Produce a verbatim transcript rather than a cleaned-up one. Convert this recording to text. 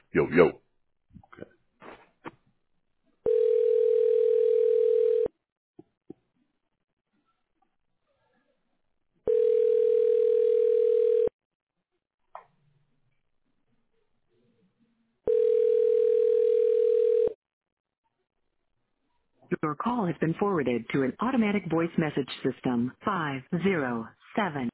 Yo, yo. Your call has been forwarded to an automatic voice message system. five zero seven